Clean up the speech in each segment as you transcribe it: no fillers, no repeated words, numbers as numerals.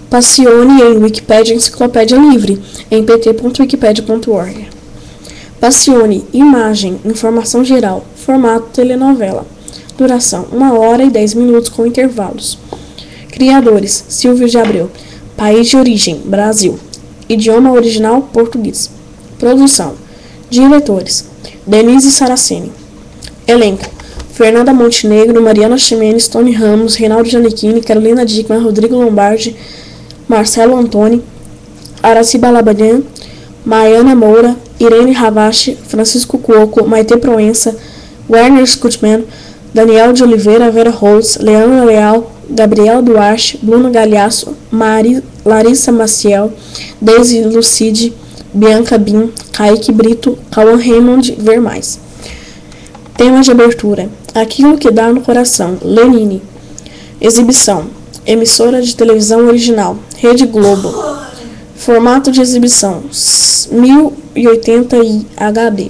Passione em Wikipédia Enciclopédia Livre, em pt.wikipedia.org. Passione, imagem, informação geral, formato telenovela. Duração, 1 hora e 10 minutos com intervalos. Criadores, Silvio de Abreu. País de origem, Brasil. Idioma original, português. Produção. Diretores, Denise Saraceni. Elenco, Fernanda Montenegro, Mariana Ximenes, Tony Ramos, Reinaldo Giannichini, Carolina Dickmann, Rodrigo Lombardi, Marcelo Antoni, Araci Balabanian, Maiana Moura, Irene Ravache, Francisco Cuoco, Maite Proença, Werner Schutzmann, Daniel de Oliveira, Vera Holtz, Leandra Leal, Gabriela Duarte, Bruno Galhaço, Larissa Maciel, Daisy Lucide, Bianca Bin, Kaique Brito, Cauã Raymond, ver mais. Tema de abertura: Aquilo que dá no coração, Lenine. Exibição: emissora de televisão original, Rede Globo. Formato de exibição: 1080i HD,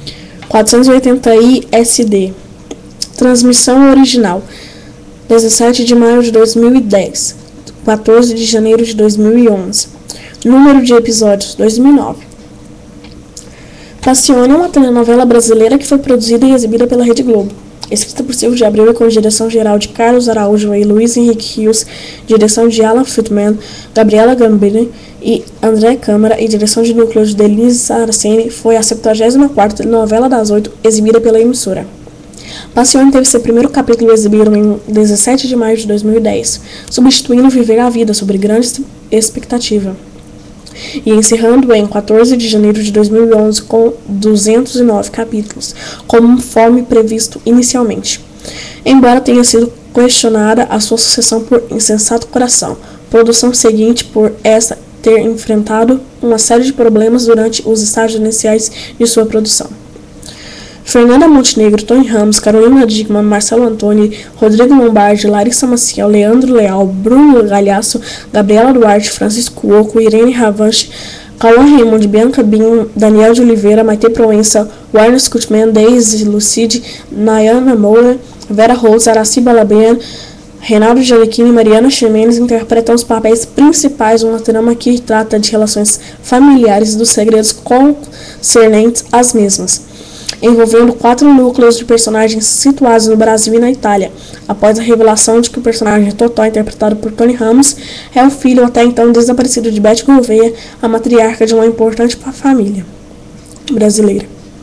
480i SD. Transmissão original: 17 de maio de 2010, 14 de janeiro de 2011. Número de episódios: 2009. Passione é uma telenovela brasileira que foi produzida e exibida pela Rede Globo. Escrita por Silvio de Abreu e com direção geral de Carlos Araújo e Luiz Henrique Rios, direção de Alan Friedman, Gabriela Gambini e André Câmara e direção de núcleo de Denise Saraceni, foi a 74ª telenovela das 8 exibida pela emissora. Passione teve seu primeiro capítulo exibido em 17 de maio de 2010, substituindo Viver a Vida, sobre grande expectativa, e encerrando em 14 de janeiro de 2011 com 209 capítulos, conforme previsto inicialmente. Embora tenha sido questionada a sua sucessão por Insensato Coração, produção seguinte por esta ter enfrentado uma série de problemas durante os estágios iniciais de sua produção. Fernanda Montenegro, Tony Ramos, Carolina Dickmann, Marcelo Antoni, Rodrigo Lombardi, Larissa Maciel, Leandro Leal, Bruno Galhaço, Gabriela Duarte, Francisco Cuoco, Irene Ravache, Cauã Raymond, Bianca Bin, Daniel de Oliveira, Maite Proença, Werner Schutzmann, Daisy Lucide, Nayana Moura, Vera Holtz, Araci Balabanian, Reinaldo Giannichini e Mariana Ximenes interpretam os papéis principais de uma trama que trata de relações familiares e dos segredos concernentes às mesmas, envolvendo 4 núcleos de personagens situados no Brasil e na Itália, após a revelação de que o personagem Totó, interpretado por Tony Ramos, é o filho até então desaparecido de Beth Gouveia, a matriarca de uma importante família brasileira.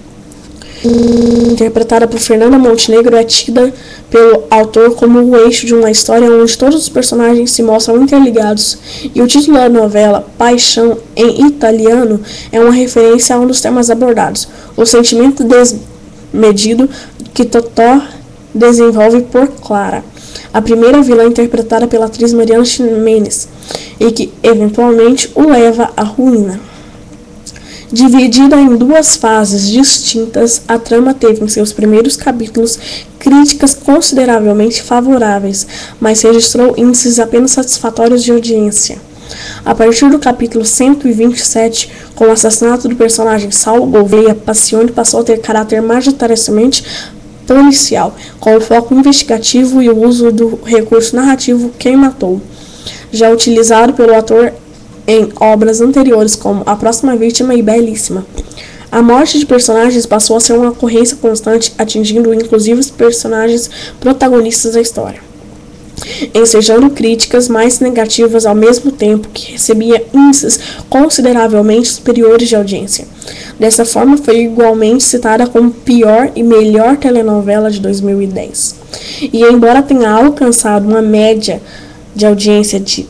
Interpretada por Fernanda Montenegro, é tida pelo autor como o eixo de uma história onde todos os personagens se mostram interligados, e o título da novela, Paixão, em italiano, é uma referência a um dos temas abordados, o sentimento desmedido que Totó desenvolve por Clara, a primeira vilã interpretada pela atriz Mariana Ximenes, e que eventualmente o leva à ruína. Dividida em 2 fases distintas, a trama teve em seus primeiros capítulos críticas consideravelmente favoráveis, mas registrou índices apenas satisfatórios de audiência. A partir do capítulo 127, com o assassinato do personagem Saulo Gouveia, Passione passou a ter caráter majoritariamente policial, com o foco investigativo e o uso do recurso narrativo Quem Matou, já utilizado pelo ator em obras anteriores como A Próxima Vítima e Belíssima. A morte de personagens passou a ser uma ocorrência constante, atingindo inclusive os personagens protagonistas da história, ensejando críticas mais negativas ao mesmo tempo que recebia índices consideravelmente superiores de audiência. Dessa forma, foi igualmente citada como pior e melhor telenovela de 2010. E embora tenha alcançado uma média de audiência de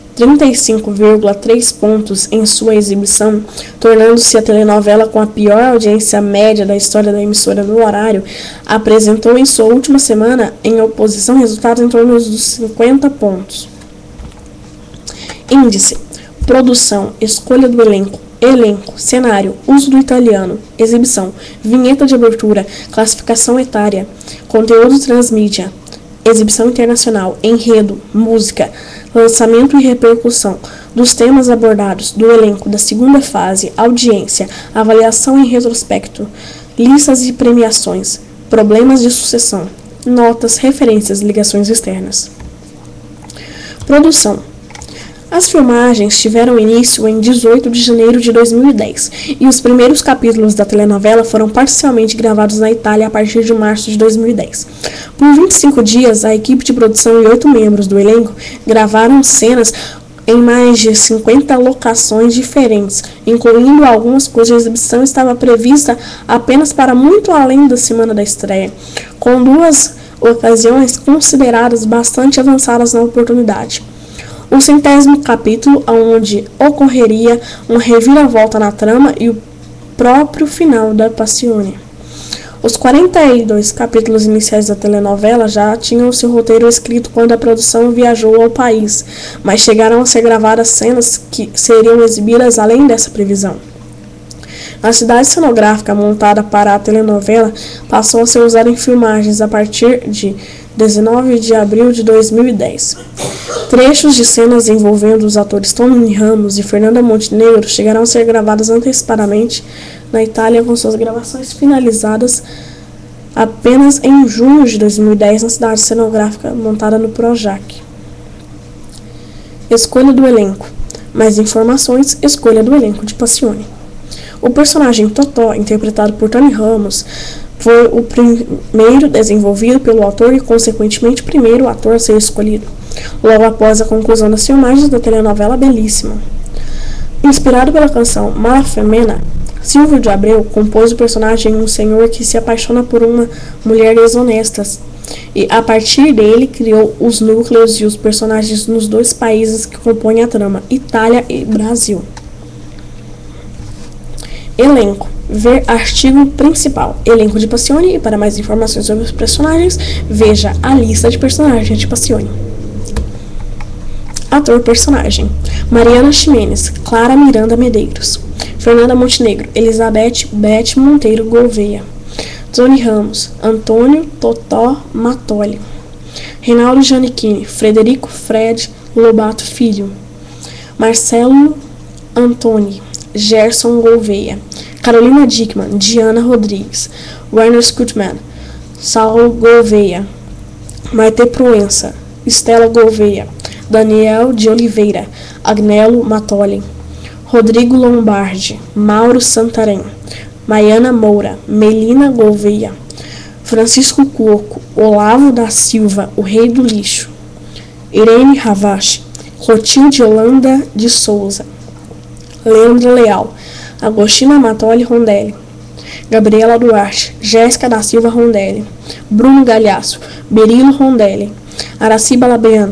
35,3 pontos em sua exibição, tornando-se a telenovela com a pior audiência média da história da emissora no horário, apresentou em sua última semana em oposição resultados em torno dos 50 pontos. Índice: produção, escolha do elenco, cenário, uso do italiano, exibição, vinheta de abertura, classificação etária, conteúdo transmídia, exibição internacional, enredo, música, lançamento e repercussão dos temas abordados, do elenco da segunda fase, audiência, avaliação em retrospecto, listas e premiações, problemas de sucessão, notas, referências, ligações externas. Produção: As filmagens tiveram início em 18 de janeiro de 2010 e os primeiros capítulos da telenovela foram parcialmente gravados na Itália a partir de março de 2010. Por 25 dias, a equipe de produção e 8 membros do elenco gravaram cenas em mais de 50 locações diferentes, incluindo algumas cuja exibição estava prevista apenas para muito além da semana da estreia, com 2 ocasiões consideradas bastante avançadas na oportunidade. O 100º capítulo, onde ocorreria uma reviravolta na trama e o próprio final da Passione. Os 42 capítulos iniciais da telenovela já tinham seu roteiro escrito quando a produção viajou ao país, mas chegaram a ser gravadas cenas que seriam exibidas além dessa previsão. A cidade cenográfica montada para a telenovela passou a ser usada em filmagens a partir de 19 de abril de 2010. Trechos de cenas envolvendo os atores Tony Ramos e Fernanda Montenegro chegaram a ser gravadas antecipadamente na Itália, com suas gravações finalizadas apenas em junho de 2010 na cidade cenográfica montada no Projac. Escolha do elenco. Mais informações, escolha do elenco de Passione. O personagem Totó, interpretado por Tony Ramos, foi o primeiro desenvolvido pelo autor e, consequentemente, o primeiro ator a ser escolhido, logo após a conclusão das filmagens da telenovela Belíssima. Inspirado pela canção Mala Femena, Silvio de Abreu compôs o personagem um senhor que se apaixona por uma mulher desonesta e, a partir dele, criou os núcleos e os personagens nos 2 países que compõem a trama, Itália e Brasil. Elenco. Ver artigo principal. Elenco de Passione, e para mais informações sobre os personagens, veja a lista de personagens de Passione. Ator-personagem. Mariana Ximenes, Clara Miranda Medeiros. Fernanda Montenegro, Elizabeth Beth Monteiro Gouveia. Tony Ramos, Antônio Totó Matoli. Reinaldo Giannichini, Frederico Fred Lobato Filho. Marcelo Antoni, Gerson Gouveia. Carolina Dickmann, Diana Rodrigues. Werner Schuttmann, Saulo Gouveia. Maite Proença, Estela Gouveia. Daniel de Oliveira, Agnello Matoli. Rodrigo Lombardi, Mauro Santarém. Maiana Moura, Melina Gouveia. Francisco Cuoco, Olavo da Silva, o Rei do Lixo. Irene Ravache, Clotilde Holanda de Souza. Leandra Leal, Agostina Matoli Rondelli. Gabriela Duarte, Jéssica da Silva Rondelli. Bruno Galhaço, Berilo Rondelli. Araciba Labean,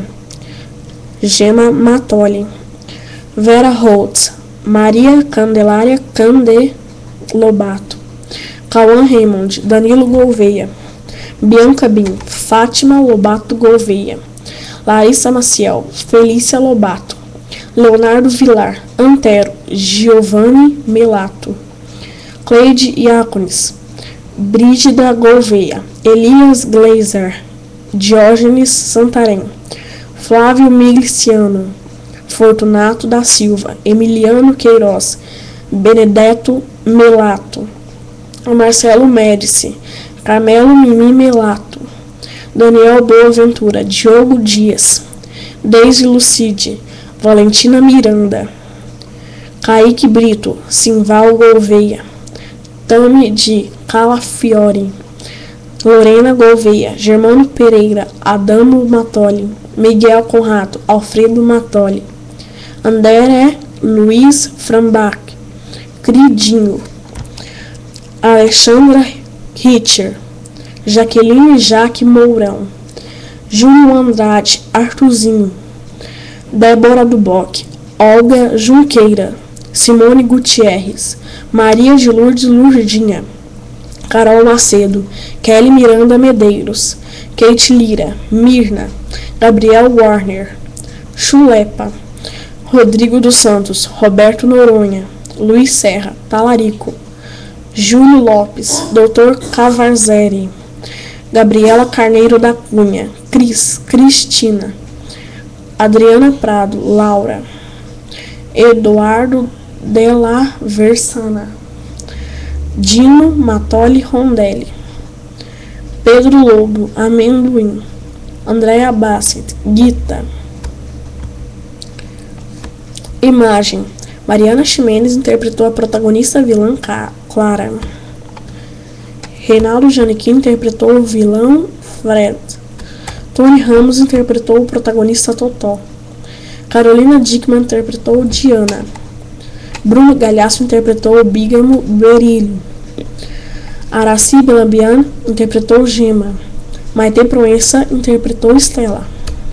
Gema Matoli. Vera Holtz, Maria Candelária Cande Lobato. Cauã Raymond, Danilo Gouveia. Bianca Bin, Fátima Lobato Gouveia. Larissa Maciel, Felícia Lobato. Leonardo Vilar, Antero, Giovanni Melato. Cleide Iacones, Brígida Gouveia. Elias Glazer, Diógenes Santarém. Flávio Migliciano, Fortunato da Silva. Emiliano Queiroz, Benedetto Melato. Marcelo Médici, Carmelo Mimi Melato. Daniel Boaventura, Diogo Dias. Deise Lucide, Valentina Miranda. Kaique Brito, Simval Gouveia. Tami de Calafiore. Lorena Gouveia, Germano Pereira, Adamo Matoli. Miguel Conrado, Alfredo Matoli. André Luiz Frambach, Cridinho. Alexandra Richer, Jaqueline Jaque Mourão. Júlio Andrade, Artuzinho. Débora Duboc, Olga Junqueira. Simone Gutierrez, Maria de Lourdes Lurdinha. Carol Macedo, Kelly Miranda Medeiros. Kate Lira, Mirna. Gabriel Warner, Chulepa. Rodrigo dos Santos, Roberto Noronha. Luiz Serra, Talarico. Júlio Lopes, Dr. Cavarzeri. Gabriela Carneiro da Cunha, Cristina. Adriana Prado, Laura. Eduardo Della Versana. Dino Matoli Rondelli. Pedro Lobo, Amendoim. Andréa Bassett, Guita. Imagem. Mariana Ximenes interpretou a protagonista vilã Clara. Reinaldo Giannichini interpretou o vilão Fred. Tony Ramos interpretou o protagonista Totó. Carolina Dickman interpretou Diana. Bruno Galhaço interpretou o bígamo Berílio. Aracy Belabian interpretou Gema. Maite Proença interpretou Estela.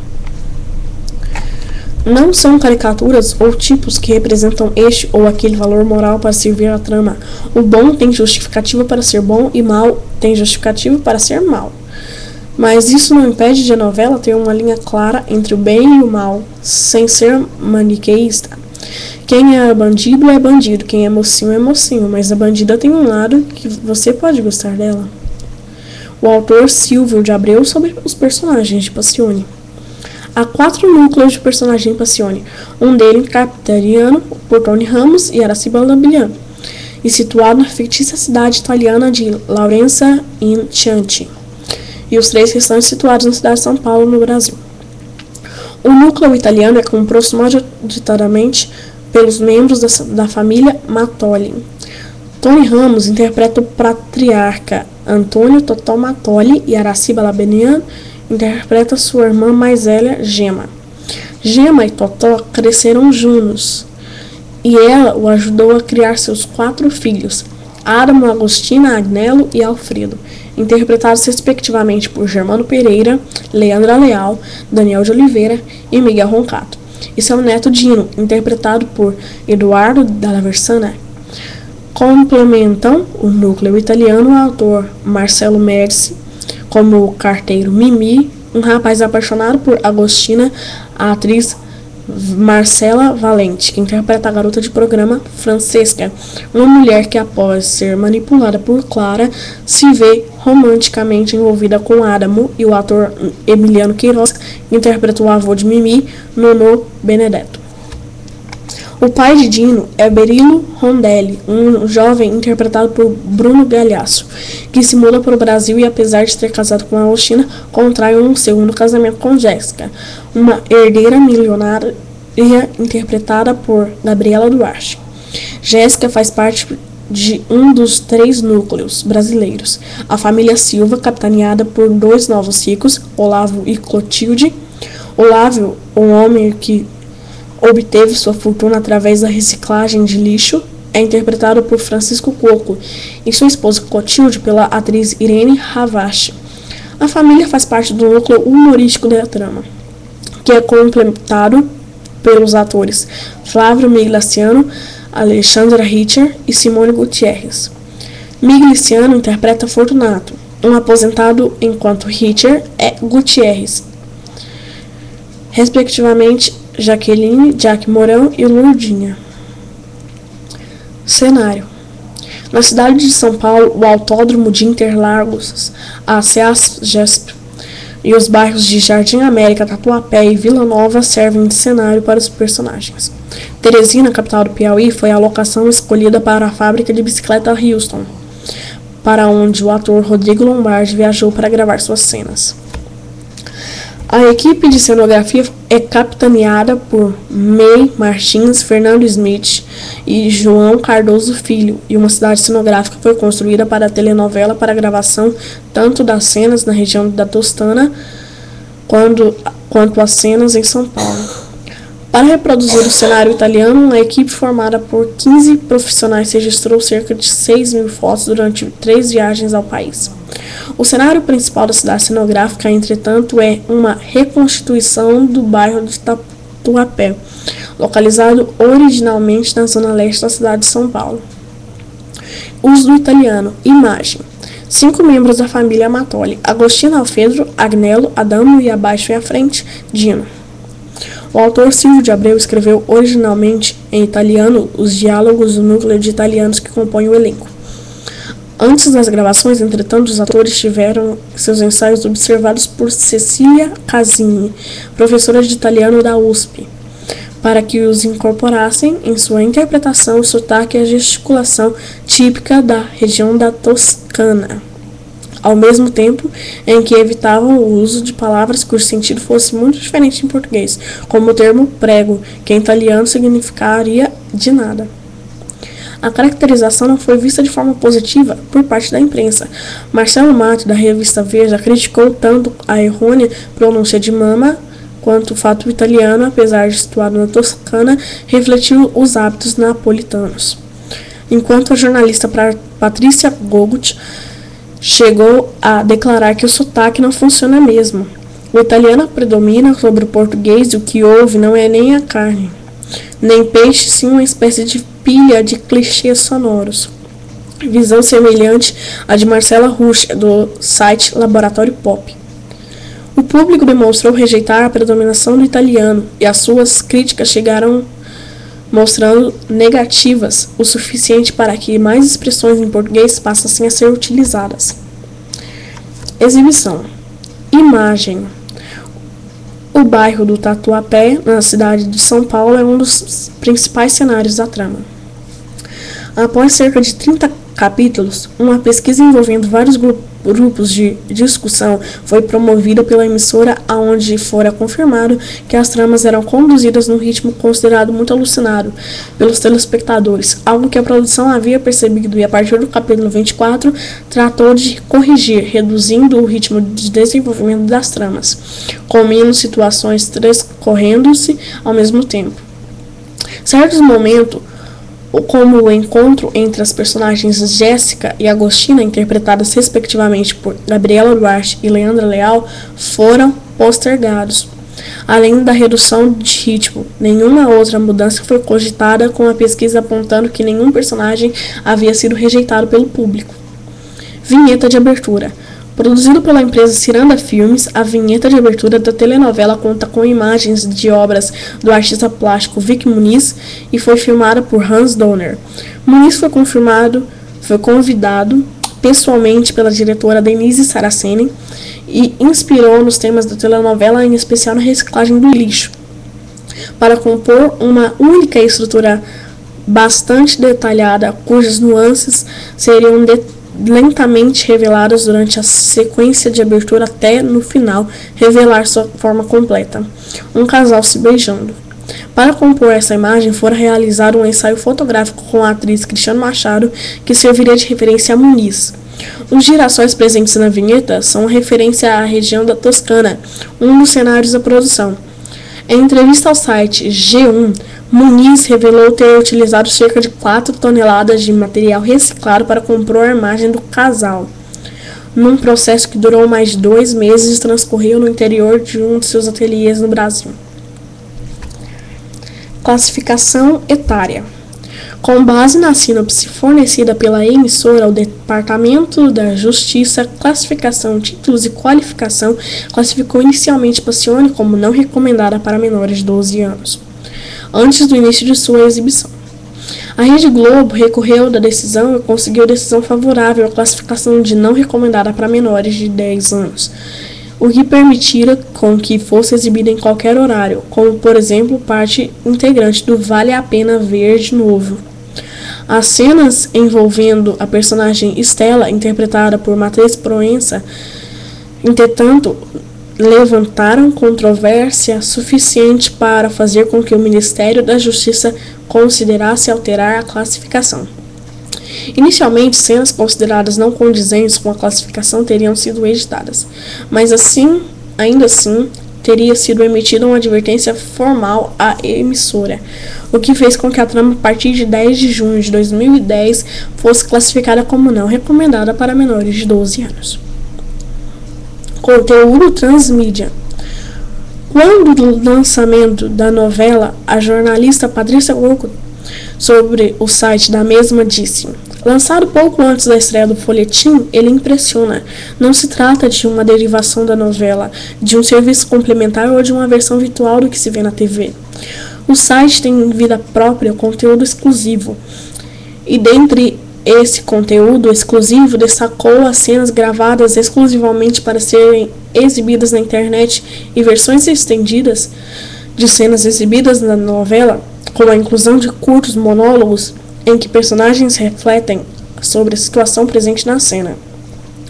Não são caricaturas ou tipos que representam este ou aquele valor moral para servir à trama. O bom tem justificativa para ser bom e mal tem justificativa para ser mal. Mas isso não impede de a novela ter uma linha clara entre o bem e o mal, sem ser maniqueísta. Quem é bandido é bandido, quem é mocinho, mas a bandida tem um lado que você pode gostar dela. O autor Silvio de Abreu sobre os personagens de Passione. Há 4 núcleos de personagem em Passione, um deles capitaniano por Tony Ramos e Aracy Belabian, e situado na fictícia cidade italiana de Laurenza in Chianti, e os 3 restantes situados na cidade de São Paulo, no Brasil. O núcleo italiano é composto majoritariamente pelos membros da família Mattoli. Tony Ramos interpreta o patriarca Antônio Totó Mattoli e Aracy Belabian interpreta sua irmã mais velha, Gema. Gema e Totó cresceram juntos e ela o ajudou a criar seus 4 filhos, Adamo, Agostina, Agnello e Alfredo, interpretados respectivamente por Germano Pereira, Leandra Leal, Daniel de Oliveira e Miguel Roncato, e seu neto Dino, interpretado por Eduardo Dalla Versana. Complementam o núcleo italiano o autor Marcelo Médici, como o carteiro Mimi, um rapaz apaixonado por Agostina, a atriz Marcela Valente, que interpreta a garota de programa Francesca, uma mulher que, após ser manipulada por Clara, se vê romanticamente envolvida com Adamo, e o ator Emiliano Queiroz interpreta o avô de Mimi, Nonô Benedetto. O pai de Dino é Berílio Rondelli, um jovem interpretado por Bruno Galhaço, que se muda para o Brasil e, apesar de ter casado com Agostina, contrai um segundo casamento com Jéssica, uma herdeira milionária interpretada por Gabriela Duarte. Jéssica faz parte de um dos 3 núcleos brasileiros, a família Silva, capitaneada por 2 novos ricos, Olavo e Clotilde. Olavo, um homem que obteve sua fortuna através da reciclagem de lixo, é interpretado por Francisco Coco e sua esposa Clotilde pela atriz Irene Ravache. A família faz parte do núcleo humorístico da trama, que é complementado pelos atores Flávio Migliaciano, Alexandra Richter e Simone Gutierrez. Migliaciano interpreta Fortunato, um aposentado, enquanto Richter é Gutierrez, respectivamente Jaqueline, Jaque Mourão e Lourdinha. Cenário. Na cidade de São Paulo, o Autódromo de Interlagos, a CEASP e os bairros de Jardim América, Tatuapé e Vila Nova servem de cenário para os personagens. Teresina, capital do Piauí, foi a locação escolhida para a fábrica de bicicleta Houston, para onde o ator Rodrigo Lombardi viajou para gravar suas cenas. A equipe de cenografia é capitaneada por May Martins, Fernando Smith e João Cardoso Filho, e uma cidade cenográfica foi construída para a telenovela para a gravação tanto das cenas na região da Toscana quanto as cenas em São Paulo. Para reproduzir o cenário italiano, a equipe formada por 15 profissionais registrou cerca de 6.000 fotos durante 3 viagens ao país. O cenário principal da cidade cenográfica, entretanto, é uma reconstituição do bairro de Tatuapé, localizado originalmente na zona leste da cidade de São Paulo. Uso do italiano. Imagem. 5 membros da família Mattoli: Agostina, Alfredo, Agnello, Adamo e abaixo e à frente, Dino. O autor Silvio de Abreu escreveu originalmente em italiano os diálogos do núcleo de italianos que compõem o elenco. Antes das gravações, entretanto, os atores tiveram seus ensaios observados por Cecília Casini, professora de italiano da USP, para que os incorporassem em sua interpretação o sotaque e a gesticulação típica da região da Toscana. ao mesmo tempo em que evitavam o uso de palavras cujo sentido fosse muito diferente em português, como o termo prego, que em italiano significaria de nada. A caracterização não foi vista de forma positiva por parte da imprensa. Marcelo Mato, da revista Veja, criticou tanto a errônea pronúncia de mama quanto o fato italiano, apesar de situado na Toscana, refletiu os hábitos napolitanos. Enquanto a jornalista Patrícia Gogut chegou a declarar que o sotaque não funciona mesmo. O italiano predomina sobre o português e o que houve não é nem a carne, nem peixe, sim uma espécie de pilha de clichês sonoros. Visão semelhante à de Marcela Rusch, do site Laboratório Pop. O público demonstrou rejeitar a predominação do italiano e as suas críticas chegaram mostrando negativas o suficiente para que mais expressões em português passassem a ser utilizadas. Exibição. Imagem. O bairro do Tatuapé, na cidade de São Paulo, é um dos principais cenários da trama. Após cerca de 30 capítulos, uma pesquisa envolvendo vários grupos de discussão foi promovida pela emissora, onde fora confirmado que as tramas eram conduzidas num ritmo considerado muito alucinado pelos telespectadores, algo que a produção havia percebido e, a partir do capítulo 24, tratou de corrigir, reduzindo o ritmo de desenvolvimento das tramas, com menos situações transcorrendo-se ao mesmo tempo. Certos momentos, como o encontro entre as personagens Jéssica e Agostina, interpretadas respectivamente por Gabriela Duarte e Leandra Leal, foram postergados. Além da redução de ritmo, nenhuma outra mudança foi cogitada, com a pesquisa apontando que nenhum personagem havia sido rejeitado pelo público. Vinheta de abertura. Produzido pela empresa Ciranda Filmes, a vinheta de abertura da telenovela conta com imagens de obras do artista plástico Vic Muniz e foi filmada por Hans Donner. Muniz foi convidado pessoalmente pela diretora Denise Saraceni e inspirou nos temas da telenovela, em especial na reciclagem do lixo, para compor uma única estrutura bastante detalhada, cujas nuances seriam lentamente reveladas durante a sequência de abertura até, no final, revelar sua forma completa. Um casal se beijando. Para compor essa imagem, fora realizado um ensaio fotográfico com a atriz Cristiano Machado, que serviria de referência a Muniz. Os girassóis presentes na vinheta são referência à região da Toscana, um dos cenários da produção. Em entrevista ao site G1, Muniz revelou ter utilizado cerca de 4 toneladas de material reciclado para compor a imagem do casal, num processo que durou mais de 2 meses e transcorreu no interior de um de seus ateliês no Brasil. Classificação etária. Com base na sinopse fornecida pela emissora, o Departamento da Justiça, Classificação, Títulos e Qualificação classificou inicialmente Passione como não recomendada para menores de 12 anos, antes do início de sua exibição. A Rede Globo recorreu da decisão e conseguiu decisão favorável à classificação de não recomendada para menores de 10 anos, o que permitira com que fosse exibida em qualquer horário, como, por exemplo, parte integrante do Vale a Pena Ver de Novo. As cenas envolvendo a personagem Estela, interpretada por Matheus Proença, entretanto, levantaram controvérsia suficiente para fazer com que o Ministério da Justiça considerasse alterar a classificação. Inicialmente, cenas consideradas não condizentes com a classificação teriam sido editadas, mas ainda assim, teria sido emitida uma advertência formal à emissora, o que fez com que a trama, a partir de 10 de junho de 2010, fosse classificada como não recomendada para menores de 12 anos. Conteúdo transmídia. Quando do lançamento da novela, a jornalista Patrícia Gogut, sobre o site da mesma, disse: lançado pouco antes da estreia do folhetim, ele impressiona. Não se trata de uma derivação da novela, de um serviço complementar ou de uma versão virtual do que se vê na TV. O site tem vida própria, conteúdo exclusivo. E dentre esse conteúdo exclusivo, destacou as cenas gravadas exclusivamente para serem exibidas na internet e versões estendidas de cenas exibidas na novela, com a inclusão de curtos monólogos em que personagens refletem sobre a situação presente na cena.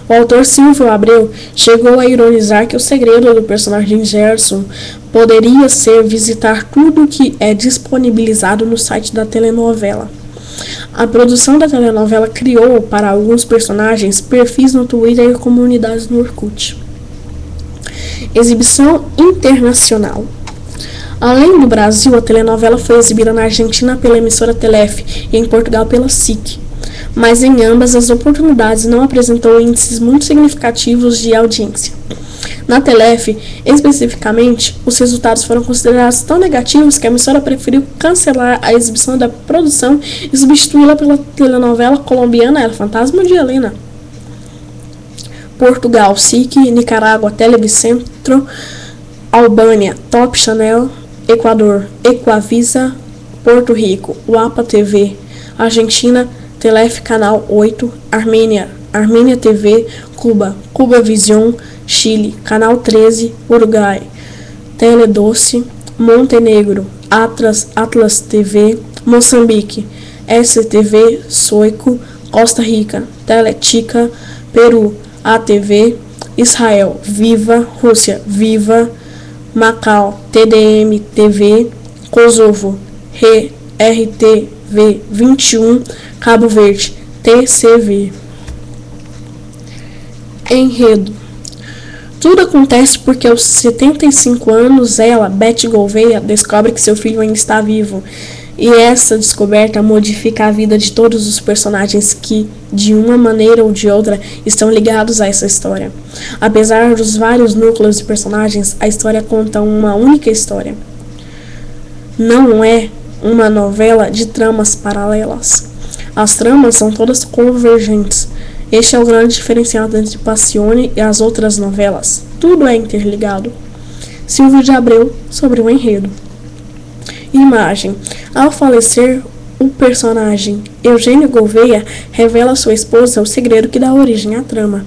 O autor Silvio Abreu chegou a ironizar que o segredo do personagem Gerson poderia ser visitar tudo que é disponibilizado no site da telenovela. A produção da telenovela criou para alguns personagens perfis no Twitter e comunidades no Orkut. Exibição internacional. Além do Brasil, a telenovela foi exibida na Argentina pela emissora Telef e em Portugal pela SIC, mas em ambas as oportunidades não apresentou índices muito significativos de audiência. Na Telef, especificamente, os resultados foram considerados tão negativos que a emissora preferiu cancelar a exibição da produção e substituí-la pela telenovela colombiana El Fantasma de Helena. Portugal, SIC, Nicarágua, Televicentro, Albânia, Top Channel, Equador, Equavisa, Porto Rico, Uapa TV, Argentina, Telef Canal 8, Armênia, Armênia TV, Cuba, Cuba Vision, Chile, Canal 13, Uruguai, Teledoce, Montenegro, Atlas TV, Moçambique, STV, Soico, Costa Rica, Teletica, Peru, ATV, Israel, Viva, Rússia, Viva, Macau, TDM TV, Kosovo, RTV 21, Cabo Verde, TCV. Enredo. Tudo acontece porque aos 75 anos ela, Beth Gouveia, descobre que seu filho ainda está vivo. E essa descoberta modifica a vida de todos os personagens que, de uma maneira ou de outra, estão ligados a essa história. Apesar dos vários núcleos de personagens, a história conta uma única história. Não é uma novela de tramas paralelas. As tramas são todas convergentes. Este é o grande diferencial entre Passione e as outras novelas. Tudo é interligado. Silvio de Abreu, sobre o enredo. Imagem. Ao falecer, o personagem Eugênio Gouveia revela a sua esposa o segredo que dá origem à trama.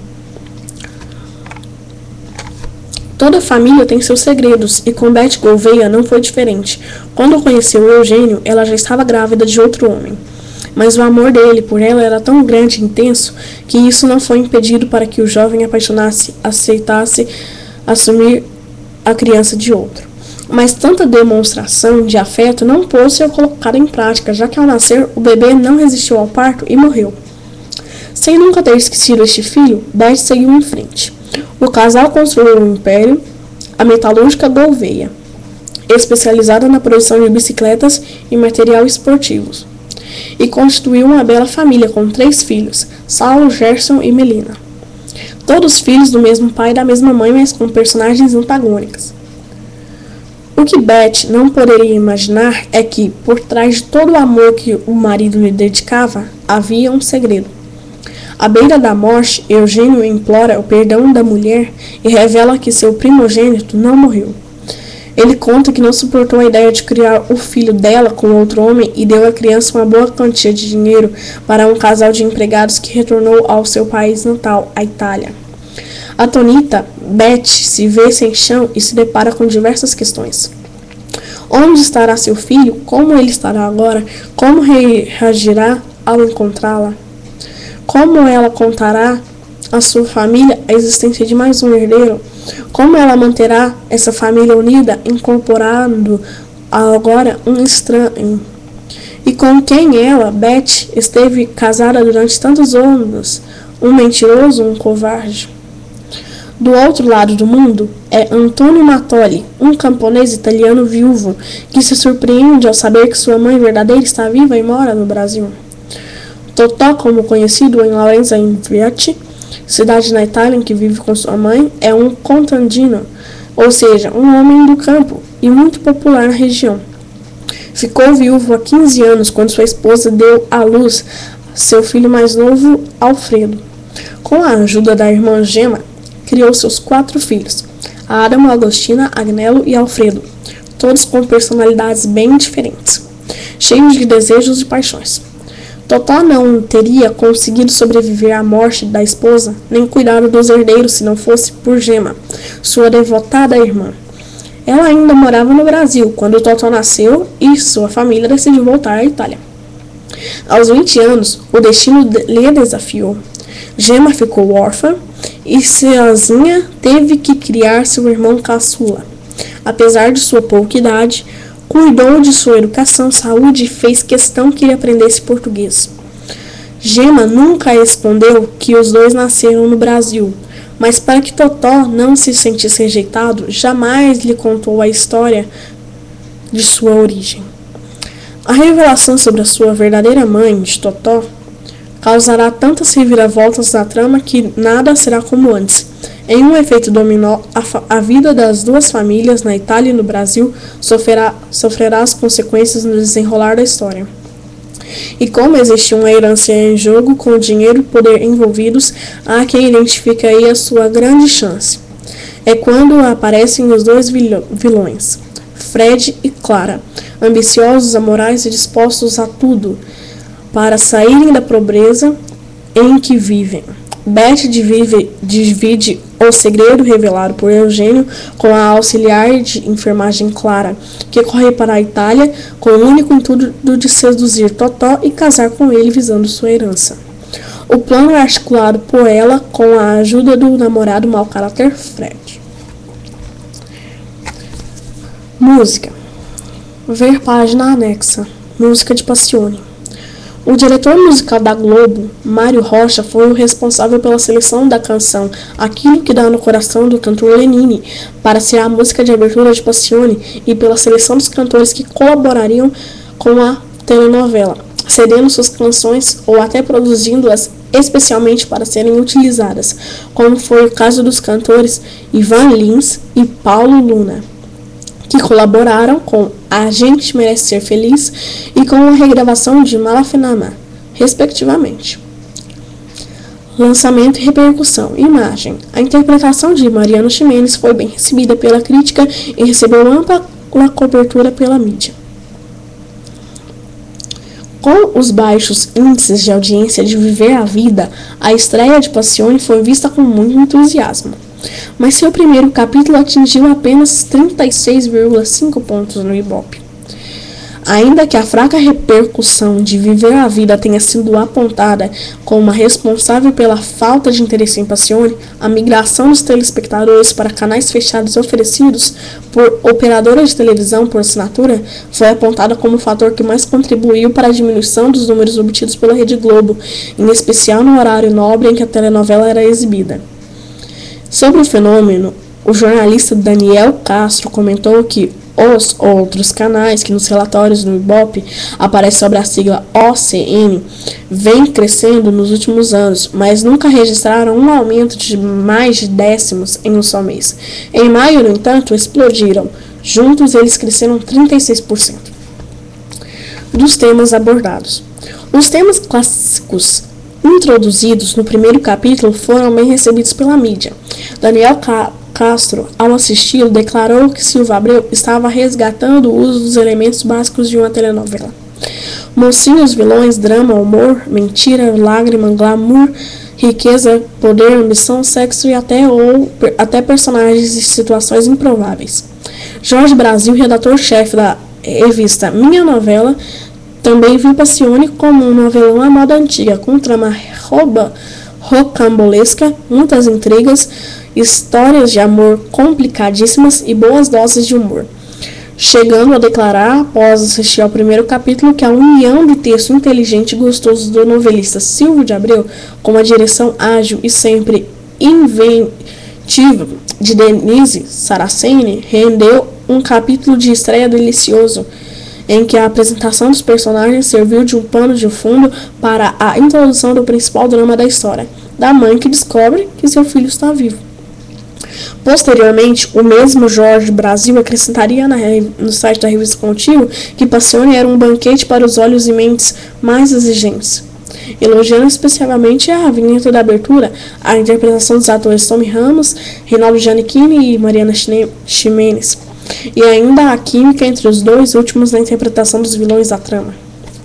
Toda família tem seus segredos, e com Beth Gouveia não foi diferente. Quando conheceu Eugênio, ela já estava grávida de outro homem. Mas o amor dele por ela era tão grande e intenso que isso não foi impedido para que o jovem aceitasse assumir a criança de outro. Mas tanta demonstração de afeto não pôde ser colocada em prática, já que ao nascer o bebê não resistiu ao parto e morreu. Sem nunca ter esquecido este filho, Beth seguiu em frente. O casal construiu um império, a metalúrgica Gouveia, especializada na produção de bicicletas e material esportivos, e constituiu uma bela família com 3 filhos, Saulo, Gerson e Melina. Todos filhos do mesmo pai e da mesma mãe, mas com personagens antagônicas. O que Beth não poderia imaginar é que, por trás de todo o amor que o marido lhe dedicava, havia um segredo. À beira da morte, Eugênio implora o perdão da mulher e revela que seu primogênito não morreu. Ele conta que não suportou a ideia de criar o filho dela com outro homem e deu à criança uma boa quantia de dinheiro para um casal de empregados que retornou ao seu país natal, a Itália. Atonita, Beth se vê sem chão e se depara com diversas questões. Onde estará seu filho? Como ele estará agora? Como reagirá ao encontrá-la? Como ela contará à sua família a existência de mais um herdeiro? Como ela manterá essa família unida, incorporando agora um estranho? E com quem ela, Beth, esteve casada durante tantos anos? Um mentiroso, um covarde? Do outro lado do mundo é Antonio Mattoli, um camponês italiano viúvo, que se surpreende ao saber que sua mãe verdadeira está viva e mora no Brasil. Totò, como conhecido em Laurenzia Inviati, cidade na Itália em que vive com sua mãe, é um contadino, ou seja, um homem do campo e muito popular na região. Ficou viúvo há 15 anos quando sua esposa deu à luz seu filho mais novo, Alfredo. Com a ajuda da irmã Gemma, criou seus 4 filhos, Adamo, Agostina, Agnello e Alfredo, todos com personalidades bem diferentes, cheios de desejos e paixões. Totò não teria conseguido sobreviver à morte da esposa, nem cuidar dos herdeiros se não fosse por Gemma, sua devotada irmã. Ela ainda morava no Brasil quando Totò nasceu e sua família decidiu voltar à Itália. Aos 20 anos, o destino lhe desafiou. Gemma ficou órfã e sozinha teve que criar seu irmão caçula. Apesar de sua pouca idade, cuidou de sua educação, saúde e fez questão que ele aprendesse português. Gema nunca escondeu que os dois nasceram no Brasil, mas para que Totó não se sentisse rejeitado, jamais lhe contou a história de sua origem. A revelação sobre a sua verdadeira mãe, de Totó, causará tantas reviravoltas na trama que nada será como antes. Em um efeito dominó, a vida das duas famílias, na Itália e no Brasil, sofrerá as consequências no desenrolar da história. E como existe uma herança em jogo, com dinheiro e poder envolvidos, há quem identifique aí a sua grande chance. É quando aparecem os dois vilões, Fred e Clara, ambiciosos, amorais e dispostos a tudo para saírem da pobreza em que vivem. Beth divide o segredo revelado por Eugênio com a auxiliar de enfermagem Clara, que corre para a Itália com o único intuito de seduzir Totó e casar com ele visando sua herança. O plano é articulado por ela com a ajuda do namorado mau caráter Fred. Música. Ver página anexa. Música de Passione. O diretor musical da Globo, Mário Rocha, foi o responsável pela seleção da canção Aquilo que Dá no Coração, do cantor Lenine, para ser a música de abertura de Passione, e pela seleção dos cantores que colaborariam com a telenovela, cedendo suas canções ou até produzindo-as especialmente para serem utilizadas, como foi o caso dos cantores Ivan Lins e Paulo Luna, que colaboraram com A Gente Merece Ser Feliz e com a regravação de Malafinama, respectivamente. Lançamento e repercussão. Imagem. A interpretação de Mariana Ximenes foi bem recebida pela crítica e recebeu ampla cobertura pela mídia. Com os baixos índices de audiência de Viver a Vida, a estreia de Passione foi vista com muito entusiasmo. Mas seu primeiro capítulo atingiu apenas 36,5 pontos no Ibope. Ainda que a fraca repercussão de Viver a Vida tenha sido apontada como a responsável pela falta de interesse em Passione, a migração dos telespectadores para canais fechados oferecidos por operadoras de televisão por assinatura foi apontada como o fator que mais contribuiu para a diminuição dos números obtidos pela Rede Globo, em especial no horário nobre em que a telenovela era exibida. Sobre o fenômeno, o jornalista Daniel Castro comentou que os outros canais que nos relatórios no Ibope aparece sobre a sigla OCN vem crescendo nos últimos anos, mas nunca registraram um aumento de mais de décimos em um só mês. Em maio, no entanto, explodiram. Juntos, eles cresceram 36%. Dos temas abordados. Os temas clássicos introduzidos no primeiro capítulo foram bem recebidos pela mídia. Daniel Castro, ao assisti-lo, declarou que Silva Abreu estava resgatando o uso dos elementos básicos de uma telenovela. Mocinhos, vilões, drama, humor, mentira, lágrima, glamour, riqueza, poder, ambição, sexo e até personagens e situações improváveis. Jorge Brasil, redator-chefe da revista Minha Novela, também viu Passione como um novelão à moda antiga, com trama rocambolesca, muitas intrigas, histórias de amor complicadíssimas e boas doses de humor. Chegando a declarar, após assistir ao primeiro capítulo, que a união do texto inteligente e gostoso do novelista Silvio de Abreu com a direção ágil e sempre inventiva de Denise Saraceni rendeu um capítulo de estreia delicioso, em que a apresentação dos personagens serviu de um pano de fundo para a introdução do principal drama da história, da mãe que descobre que seu filho está vivo. Posteriormente, o mesmo Jorge Brasil acrescentaria no site da revista Contigo que Passione era um banquete para os olhos e mentes mais exigentes, elogiando especialmente a vinheta da abertura, a interpretação dos atores Tommy Ramos, Reinaldo Giannichini e Mariana Ximenes, e ainda a química entre os dois últimos na interpretação dos vilões da trama.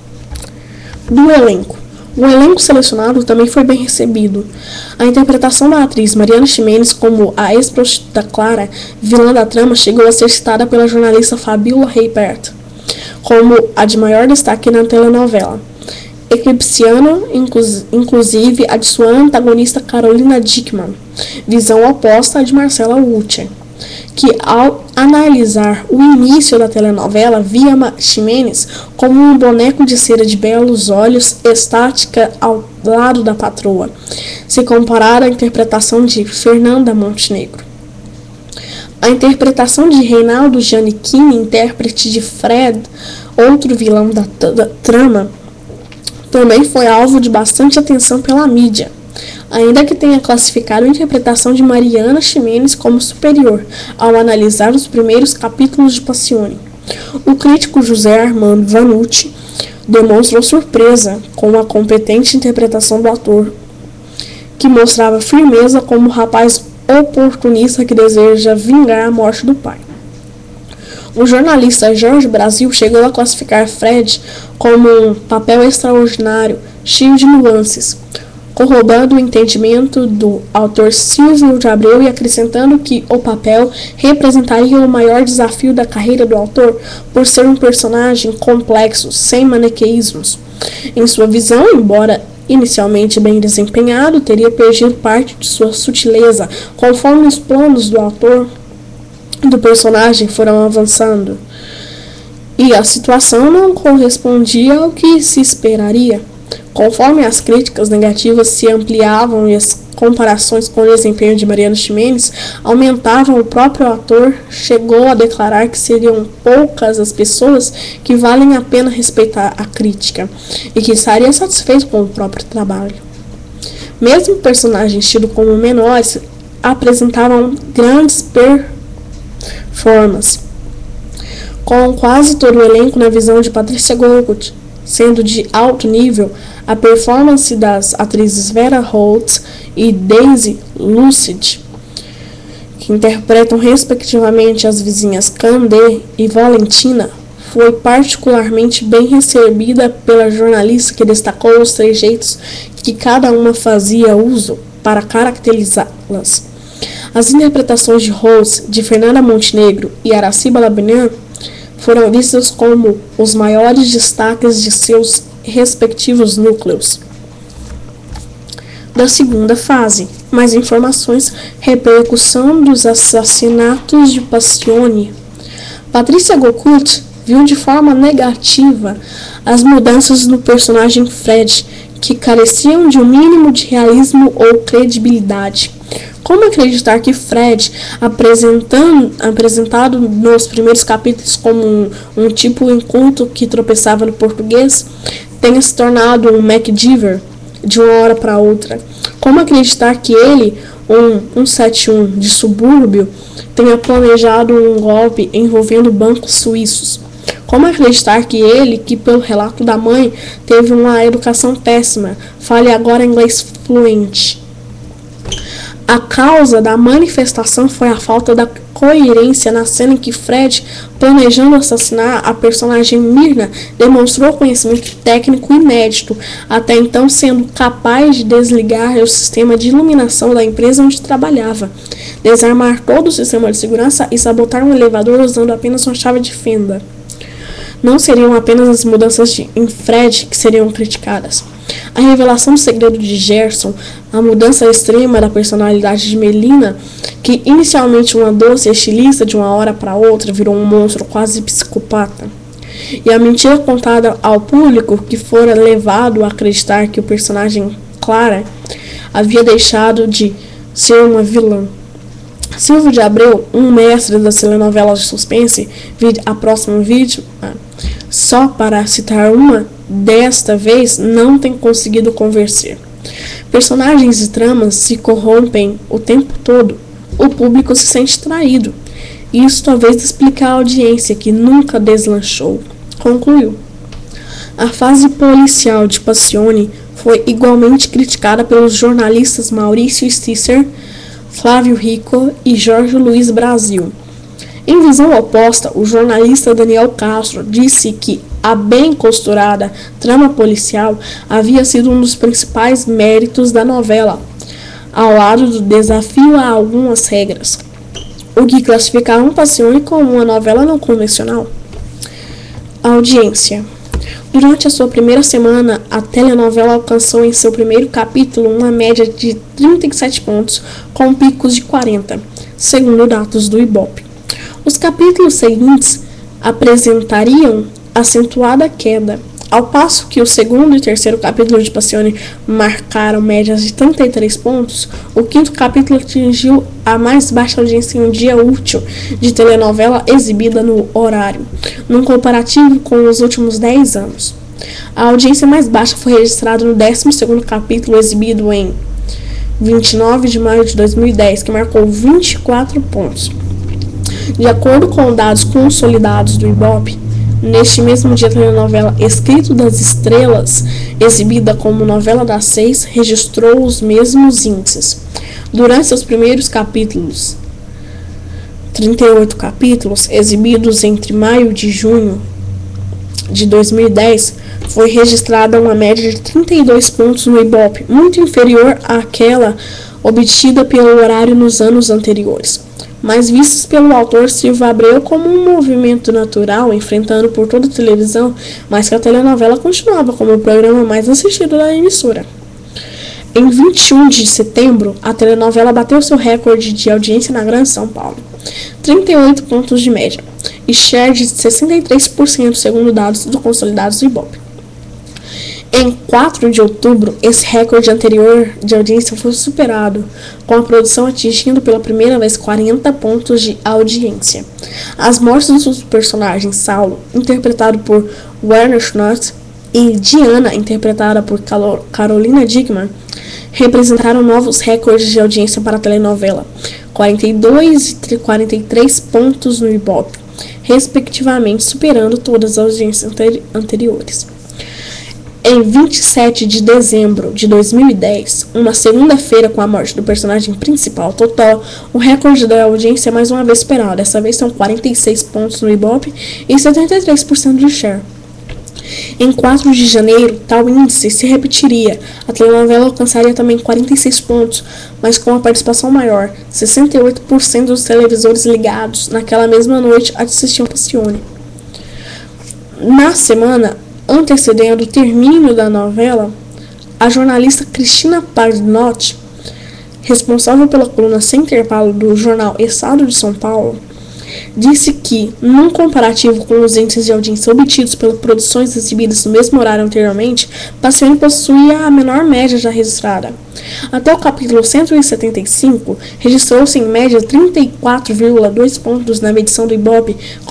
Do elenco. O elenco selecionado também foi bem recebido. A interpretação da atriz Mariana Ximenes como a ex-prostituta Clara, vilã da trama, chegou a ser citada pela jornalista Fabiola Reipert como a de maior destaque na telenovela. eclipsando inclusive a de sua antagonista Carolina Dickmann, visão oposta à de Marcela Ulcher, que ao analisar o início da telenovela via Ximenes como um boneco de cera de belos olhos estática ao lado da patroa, se comparar à interpretação de Fernanda Montenegro. A interpretação de Reinaldo Giannichini, intérprete de Fred, outro vilão da trama, também foi alvo de bastante atenção pela mídia, ainda que tenha classificado a interpretação de Mariana Ximenes como superior ao analisar os primeiros capítulos de Passione. O crítico José Armando Vanucci demonstrou surpresa com a competente interpretação do ator, que mostrava firmeza como um rapaz oportunista que deseja vingar a morte do pai. O jornalista Jorge Brasil chegou a classificar Fred como um papel extraordinário, cheio de nuances, corroborando o entendimento do autor Silvio de Abreu e acrescentando que o papel representaria o maior desafio da carreira do autor por ser um personagem complexo, sem maniqueísmos. Em sua visão, embora inicialmente bem desempenhado, teria perdido parte de sua sutileza, conforme os planos do autor do personagem foram avançando, e a situação não correspondia ao que se esperaria. Conforme as críticas negativas se ampliavam e as comparações com o desempenho de Mariana Ximenes aumentavam, o próprio ator chegou a declarar que seriam poucas as pessoas que valem a pena respeitar a crítica e que estaria satisfeito com o próprio trabalho. Mesmo personagens tidos como menores apresentavam grandes performances, com quase todo o elenco na visão de Patrícia Gold, sendo de alto nível a performance das atrizes Vera Holtz e Daisy Lucid, que interpretam respectivamente as vizinhas Candé e Valentina, foi particularmente bem recebida pela jornalista, que destacou os trejeitos que cada uma fazia uso para caracterizá-las. As interpretações de Rose, de Fernanda Montenegro e Araciba Labinian foram vistas como os maiores destaques de seus respectivos núcleos. Da segunda fase, mais informações: repercussão dos assassinatos de Passione. Patrícia Gocut viu de forma negativa as mudanças no personagem Fred, que careciam de um mínimo de realismo ou credibilidade. Como acreditar que Fred, apresentado nos primeiros capítulos como um tipo inculto que tropeçava no português, tenha se tornado um MacGyver de uma hora para outra? Como acreditar que ele, um 171 de subúrbio, tenha planejado um golpe envolvendo bancos suíços? Como acreditar que ele, que pelo relato da mãe teve uma educação péssima, fale agora inglês fluente? A causa da manifestação foi a falta da coerência na cena em que Fred, planejando assassinar a personagem Myrna, demonstrou conhecimento técnico inédito, até então sendo capaz de desligar o sistema de iluminação da empresa onde trabalhava, desarmar todo o sistema de segurança e sabotar um elevador usando apenas uma chave de fenda. Não seriam apenas as mudanças em Fred que seriam criticadas. A revelação do segredo de Gerson, a mudança extrema da personalidade de Melina, que inicialmente uma doce estilista, de uma hora para outra virou um monstro quase psicopata, e a mentira contada ao público, que fora levado a acreditar que o personagem Clara havia deixado de ser uma vilã. Silvio de Abreu, um mestre das telenovelas de suspense, a próximo vídeo, só para citar uma, desta vez não tem conseguido convencer. Personagens e tramas se corrompem o tempo todo. O público se sente traído. Isso talvez explique a audiência que nunca deslanchou. Concluiu. A fase policial de Passione foi igualmente criticada pelos jornalistas Maurício Stisser, Flávio Rico e Jorge Luiz Brasil. Em visão oposta, o jornalista Daniel Castro disse que a bem costurada trama policial havia sido um dos principais méritos da novela, ao lado do desafio a algumas regras, o que classificava Passione como uma novela não convencional. A audiência. Durante a sua primeira semana, a telenovela alcançou em seu primeiro capítulo uma média de 37 pontos, com picos de 40, segundo dados do Ibope. Os capítulos seguintes apresentariam acentuada queda, ao passo que o segundo e terceiro capítulo de Passione marcaram médias de 33 pontos. O quinto capítulo atingiu a mais baixa audiência em um dia útil de telenovela exibida no horário, num comparativo com os últimos 10 anos. A audiência mais baixa foi registrada no 12º capítulo, exibido em 29 de maio de 2010, que marcou 24 pontos. De acordo com dados consolidados do Ibope, neste mesmo dia, a telenovela Escrito das Estrelas, exibida como novela das 6, registrou os mesmos índices. Durante seus primeiros capítulos, 38 capítulos, exibidos entre maio e junho de 2010, foi registrada uma média de 32 pontos no Ibope, muito inferior àquela obtida pelo horário nos anos anteriores, mas vistos pelo autor Silva Abreu como um movimento natural, enfrentando por toda a televisão, mas que a telenovela continuava como o programa mais assistido da emissora. Em 21 de setembro, a telenovela bateu seu recorde de audiência na Grande São Paulo, 38 pontos de média, e share de 63%, segundo dados do consolidados do Ibope. Em 4 de outubro, esse recorde anterior de audiência foi superado, com a produção atingindo pela primeira vez 40 pontos de audiência. As mortes dos personagens Saulo, interpretado por Werner Schnott, e Diana, interpretada por Carolina Dickmann, representaram novos recordes de audiência para a telenovela, 42 e 43 pontos no Ibope, respectivamente, superando todas as audiências anteriores. Em 27 de dezembro de 2010, uma segunda-feira com a morte do personagem principal, Totó, o recorde da audiência é mais uma vez superado. Dessa vez são 46 pontos no Ibope e 73% de share. Em 4 de janeiro, tal índice se repetiria. A telenovela alcançaria também 46 pontos, mas com uma participação maior. 68% dos televisores ligados naquela mesma noite assistiam Passione. Na semana antecedendo o término da novela, a jornalista Cristina Pagnotti, responsável pela coluna Sem Intervalo do jornal Estado de São Paulo, disse que, num comparativo com os índices de audiência obtidos pelas produções exibidas no mesmo horário anteriormente, Passione possuía a menor média já registrada. Até o capítulo 175, registrou-se em média 34,2 pontos na medição do Ibope, com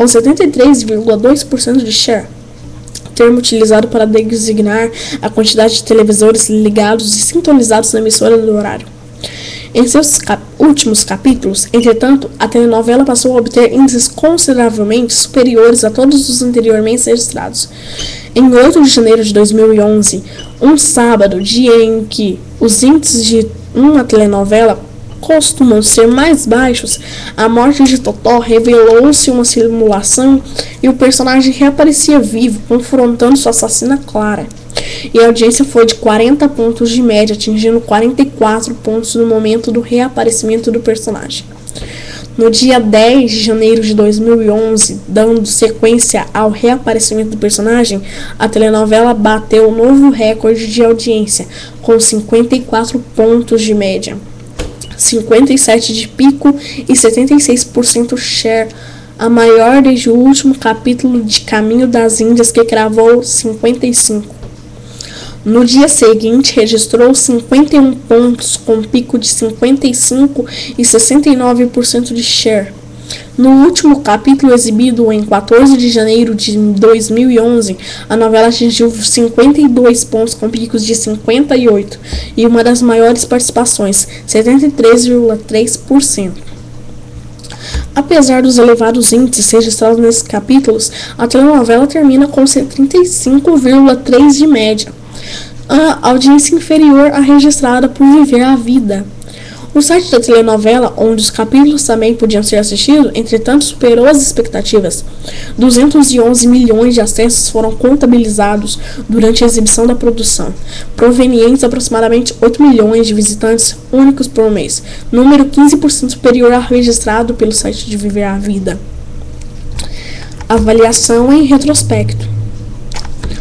73,2% de share, termo utilizado para designar a quantidade de televisores ligados e sintonizados na emissora do horário. Em seus últimos capítulos, entretanto, a telenovela passou a obter índices consideravelmente superiores a todos os anteriormente registrados. Em 8 de janeiro de 2011, um sábado, dia em que os índices de uma telenovela costumam ser mais baixos, a morte de Totó revelou-se uma simulação e o personagem reaparecia vivo, confrontando sua assassina Clara. E a audiência foi de 40 pontos de média, atingindo 44 pontos no momento do reaparecimento do personagem. No dia 10 de janeiro de 2011, dando sequência ao reaparecimento do personagem, a telenovela bateu um novo recorde de audiência, com 54 pontos de média, 57% de pico e 76% share, a maior desde o último capítulo de Caminho das Índias, que cravou 55%. No dia seguinte, registrou 51 pontos, com pico de 55% e 69% de share. No último capítulo, exibido em 14 de janeiro de 2011, a novela atingiu 52 pontos, com picos de 58% e uma das maiores participações, 73,3%. Apesar dos elevados índices registrados nesses capítulos, a telenovela termina com 35,3% de média, a audiência inferior à registrada por Viver a Vida. O site da telenovela, onde os capítulos também podiam ser assistidos, entretanto superou as expectativas. 211 milhões de acessos foram contabilizados durante a exibição da produção, provenientes de aproximadamente 8 milhões de visitantes únicos por mês, número 15% superior ao registrado pelo site de Viver a Vida. Avaliação em retrospecto.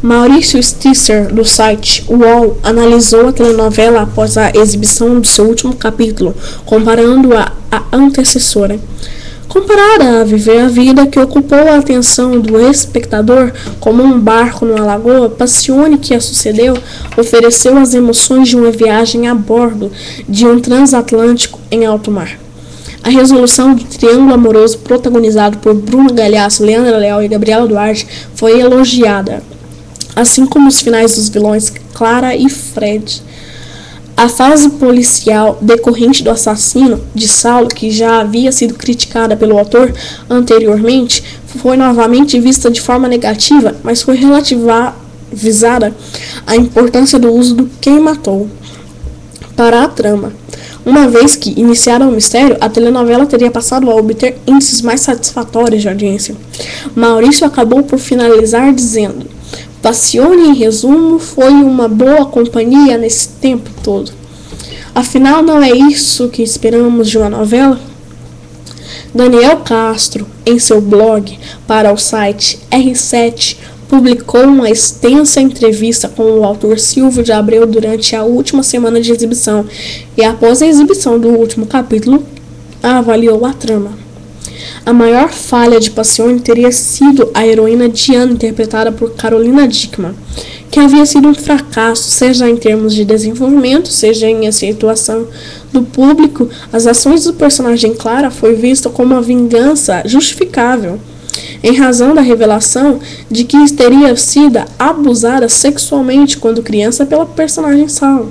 Maurício Sticer, do site UOL, analisou a telenovela após a exibição do seu último capítulo, comparando-a à antecessora. Comparada a Viver a Vida, que ocupou a atenção do espectador como um barco numa lagoa, Passione, que a sucedeu, ofereceu as emoções de uma viagem a bordo de um transatlântico em alto mar. A resolução do triângulo amoroso protagonizado por Bruna Galhaço, Leandra Leal e Gabriela Duarte foi elogiada, assim como os finais dos vilões Clara e Fred. A fase policial decorrente do assassino de Saulo, que já havia sido criticada pelo autor anteriormente, foi novamente vista de forma negativa, mas foi relativizada a importância do uso do quem matou para a trama. Uma vez que iniciara o mistério, a telenovela teria passado a obter índices mais satisfatórios de audiência. Maurício acabou por finalizar dizendo: Passione, em resumo, foi uma boa companhia nesse tempo todo. Afinal, não é isso que esperamos de uma novela? Daniel Castro, em seu blog para o site R7, publicou uma extensa entrevista com o autor Silvio de Abreu durante a última semana de exibição e, após a exibição do último capítulo, avaliou a trama. A maior falha de Passione teria sido a heroína Diana, interpretada por Carolina Dickman, que havia sido um fracasso, seja em termos de desenvolvimento, seja em aceitação do público. As ações do personagem Clara foi vista como uma vingança justificável, em razão da revelação de que teria sido abusada sexualmente quando criança pela personagem Sal.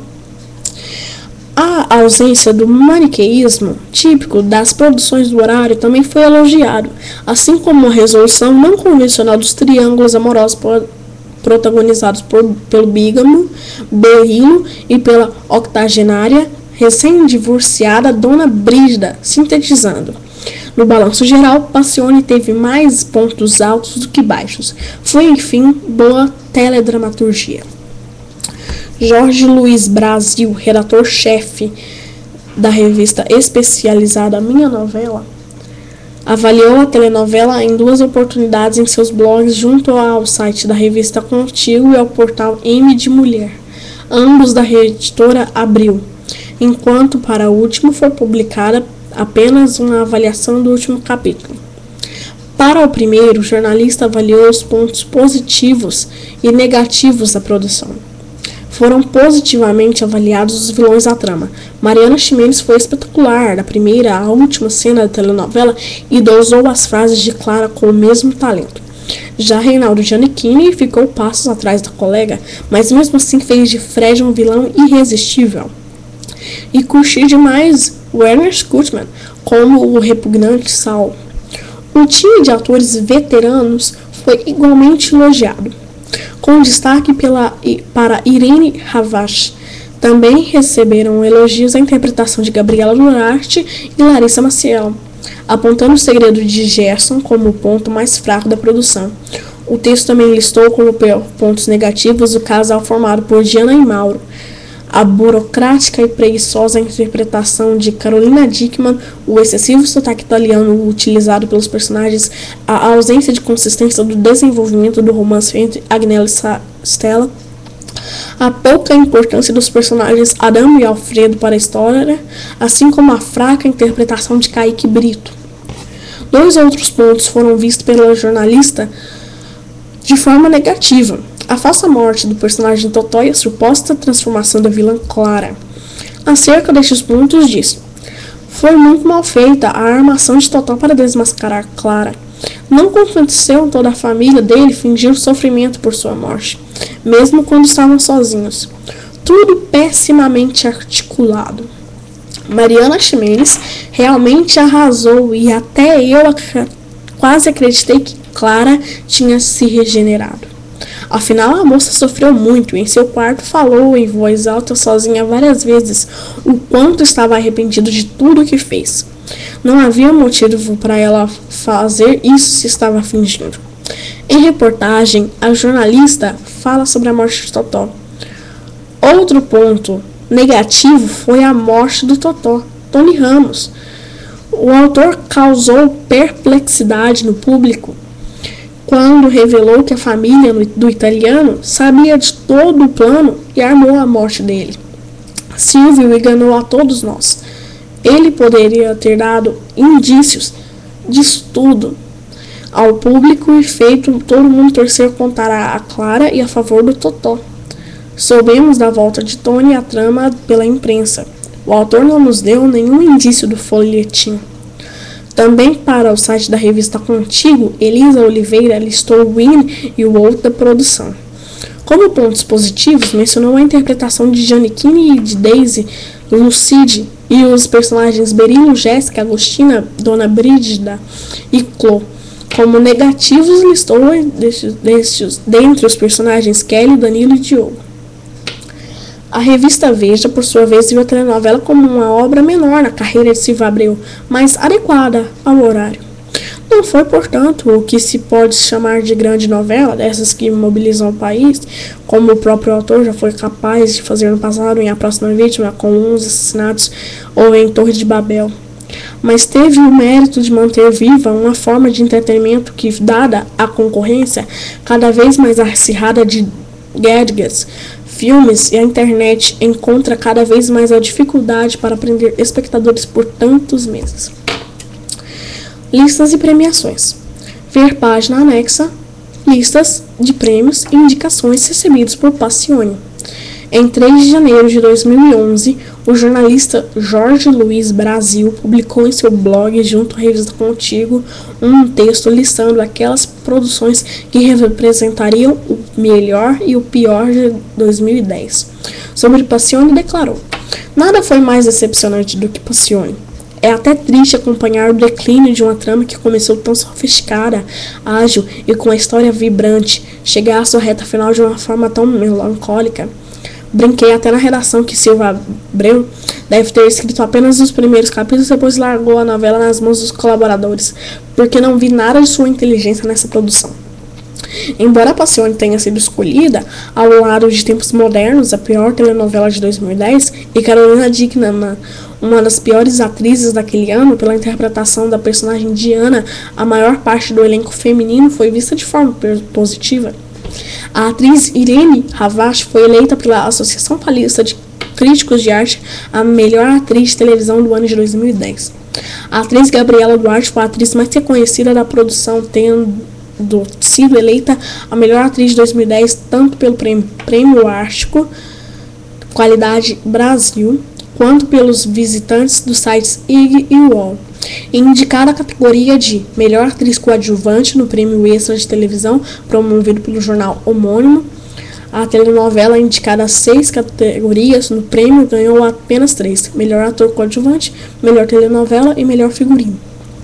A ausência do maniqueísmo típico das produções do horário também foi elogiado, assim como a resolução não convencional dos triângulos amorosos protagonizados pelo bígamo Berrilo e pela octogenária recém-divorciada Dona Brígida, sintetizando. No balanço geral, Passione teve mais pontos altos do que baixos. Foi, enfim, boa teledramaturgia. Jorge Luiz Brasil, redator-chefe da revista especializada Minha Novela, avaliou a telenovela em 2 oportunidades em seus blogs junto ao site da revista Contigo e ao portal M de Mulher, ambos da editora Abril, enquanto para o último foi publicada apenas uma avaliação do último capítulo. Para o primeiro, o jornalista avaliou os pontos positivos e negativos da produção. Foram positivamente avaliados os vilões da trama. Mariana Ximenes foi espetacular, da primeira à última cena da telenovela, e dosou as frases de Clara com o mesmo talento. Já Reinaldo Giannichini ficou passos atrás da colega, mas mesmo assim fez de Fred um vilão irresistível. E curti demais Werner Schutzman como o repugnante Saul. O time de atores veteranos foi igualmente elogiado, com destaque para Irene Ravache. Também receberam elogios a interpretação de Gabriela Duarte e Larissa Maciel, apontando o segredo de Gerson como o ponto mais fraco da produção. O texto também listou como pontos negativos o casal formado por Diana e Mauro, a burocrática e preguiçosa interpretação de Carolina Dickman, o excessivo sotaque italiano utilizado pelos personagens, a ausência de consistência do desenvolvimento do romance entre Agnella e Stella, a pouca importância dos personagens Adamo e Alfredo para a história, assim como a fraca interpretação de Kaique Brito. 2 outros pontos foram vistos pela jornalista de forma negativa: a falsa morte do personagem Totó e a suposta transformação da vilã Clara. Acerca destes pontos, diz: foi muito mal feita a armação de Totó para desmascarar Clara. Não aconteceu toda a família dele fingir sofrimento por sua morte, mesmo quando estavam sozinhos. Tudo pessimamente articulado. Mariana Ximenes realmente arrasou e até eu quase acreditei que Clara tinha se regenerado. Afinal, a moça sofreu muito e em seu quarto falou em voz alta sozinha várias vezes o quanto estava arrependido de tudo o que fez. Não havia motivo para ela fazer isso se estava fingindo. Em reportagem, a jornalista fala sobre a morte de Totó. Outro ponto negativo foi a morte do Totó, Tony Ramos. O autor causou perplexidade no público quando revelou que a família do italiano sabia de todo o plano e armou a morte dele. Silvio enganou a todos nós. Ele poderia ter dado indícios disso tudo ao público e feito todo mundo torcer contra a Clara e a favor do Totó. Soubemos da volta de Tony à trama pela imprensa. O autor não nos deu nenhum indício do folhetim. Também para o site da revista Contigo, Elisa Oliveira listou o Winnie e o Walt da produção. Como pontos positivos, mencionou a interpretação de Giannichini e de Daisy Lucide e os personagens Berilo, Jéssica, Agostina, Dona Brígida e Clô. Como negativos, listou dentre os personagens Kelly, Danilo e Diogo. A revista Veja, por sua vez, viu a telenovela como uma obra menor na carreira de Silvio Abreu, mais adequada ao horário. Não foi, portanto, o que se pode chamar de grande novela, dessas que mobilizam o país, como o próprio autor já foi capaz de fazer no passado em A Próxima Vítima, com 11 assassinatos, ou em Torre de Babel. Mas teve o mérito de manter viva uma forma de entretenimento que, dada a concorrência cada vez mais acirrada de gadgets, filmes e a internet, encontra cada vez mais a dificuldade para prender espectadores por tantos meses. Listas e premiações. Ver página anexa, listas de prêmios e indicações recebidos por Passione. Em 3 de janeiro de 2011, o jornalista Jorge Luiz Brasil publicou em seu blog, junto à revista Contigo, um texto listando aquelas produções que representariam o melhor e o pior de 2010. Sobre Passione, declarou: "Nada foi mais decepcionante do que Passione. É até triste acompanhar o declínio de uma trama que começou tão sofisticada, ágil e com a história vibrante, chegar à sua reta final de uma forma tão melancólica. Brinquei até na redação que Silvio Abreu deve ter escrito apenas os primeiros capítulos e depois largou a novela nas mãos dos colaboradores, porque não vi nada de sua inteligência nessa produção." Embora Passione tenha sido escolhida ao lado de Tempos Modernos, a pior telenovela de 2010, e Carolina Dickmann, uma das piores atrizes daquele ano, pela interpretação da personagem Diana, a maior parte do elenco feminino foi vista de forma positiva. A atriz Irene Ravache foi eleita pela Associação Paulista de Críticos de Arte a melhor atriz de televisão do ano de 2010. A atriz Gabriela Duarte foi a atriz mais reconhecida da produção, tendo sido eleita a melhor atriz de 2010 tanto pelo Prêmio Ártico Qualidade Brasil quanto pelos visitantes dos sites IG e UOL. Indicada a categoria de melhor atriz coadjuvante no Prêmio Extra de Televisão, promovido pelo jornal homônimo, a telenovela, indicada a 6 categorias no prêmio, ganhou apenas 3: melhor ator coadjuvante, melhor telenovela e melhor figurino.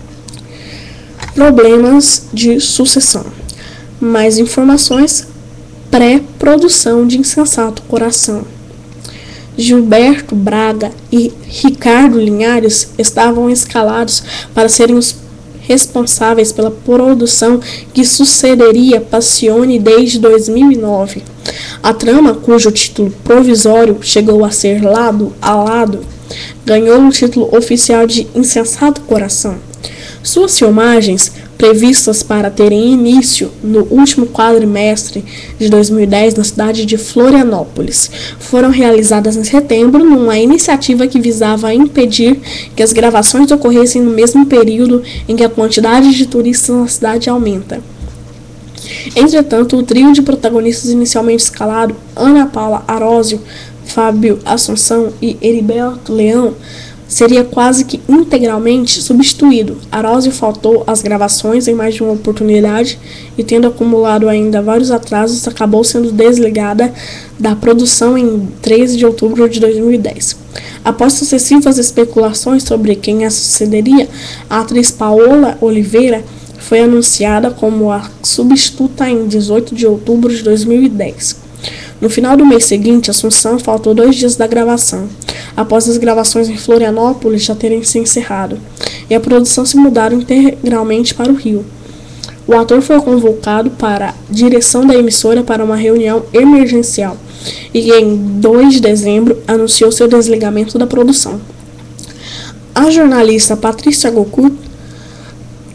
Problemas de sucessão. Mais informações: pré-produção de Insensato Coração. Gilberto Braga e Ricardo Linhares estavam escalados para serem os responsáveis pela produção que sucederia Passione desde 2009. A trama, cujo título provisório chegou a ser Lado a Lado, ganhou o título oficial de Insensato Coração. Suas filmagens, previstas para terem início no último quadrimestre de 2010 na cidade de Florianópolis, foram realizadas em setembro numa iniciativa que visava impedir que as gravações ocorressem no mesmo período em que a quantidade de turistas na cidade aumenta. Entretanto, o trio de protagonistas inicialmente escalado, Ana Paula Arósio, Fábio Assunção e Heriberto Leão, seria quase que integralmente substituído. Arósio faltou às gravações em mais de uma oportunidade e, tendo acumulado ainda vários atrasos, acabou sendo desligada da produção em 13 de outubro de 2010. Após sucessivas especulações sobre quem a sucederia, a atriz Paola Oliveira foi anunciada como a substituta em 18 de outubro de 2010. No final do mês seguinte, Assunção faltou 2 dias da gravação, após as gravações em Florianópolis já terem se encerrado, e a produção se mudar integralmente para o Rio. O ator foi convocado para a direção da emissora para uma reunião emergencial, e em 2 de dezembro anunciou seu desligamento da produção. A jornalista Patrícia Goku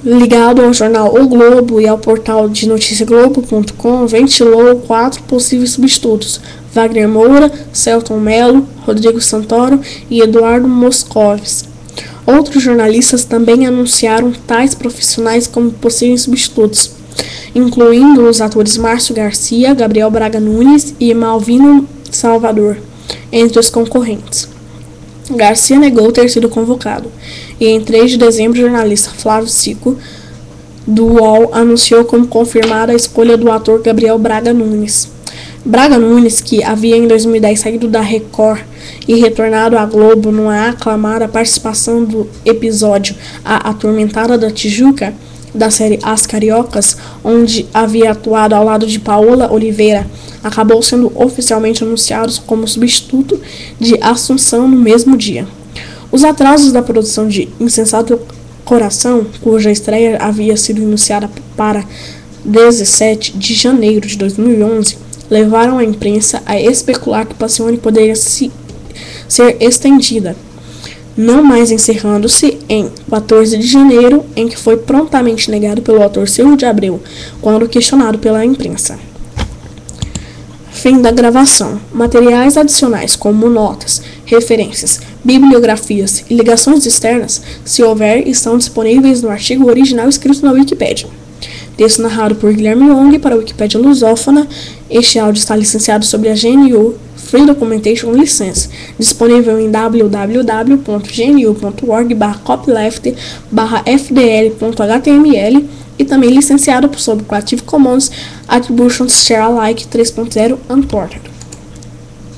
ligado ao jornal O Globo e ao portal de notícia Globo.com, ventilou 4 possíveis substitutos: Wagner Moura, Celton Mello, Rodrigo Santoro e Eduardo Moscovis. Outros jornalistas também anunciaram tais profissionais como possíveis substitutos, incluindo os atores Márcio Garcia, Gabriel Braga Nunes e Malvino Salvador, entre os concorrentes. Garcia negou ter sido convocado, e em 3 de dezembro o jornalista Flávio Sico, do UOL, anunciou como confirmada a escolha do ator Gabriel Braga Nunes. Braga Nunes, que havia em 2010 saído da Record e retornado à Globo numa aclamada participação do episódio A Atormentada da Tijuca, da série As Cariocas, onde havia atuado ao lado de Paola Oliveira, acabou sendo oficialmente anunciado como substituto de Assunção no mesmo dia. Os atrasos da produção de Insensato Coração, cuja estreia havia sido anunciada para 17 de janeiro de 2011, levaram a imprensa a especular que Passione poderia ser estendida, não mais encerrando-se em 14 de janeiro, em que foi prontamente negado pelo autor Silvio de Abreu, quando questionado pela imprensa. Fim da gravação. Materiais adicionais, como notas, referências, bibliografias e ligações externas, se houver, estão disponíveis no artigo original escrito na Wikipédia. Texto narrado por Guilherme Long para a Wikipédia Lusófona. Este áudio está licenciado sob a GNU Free Documentation License, disponível em www.gnu.org/copyleft/fdl.html e também licenciado sob Creative Commons Attribution Share Alike 3.0 Unported.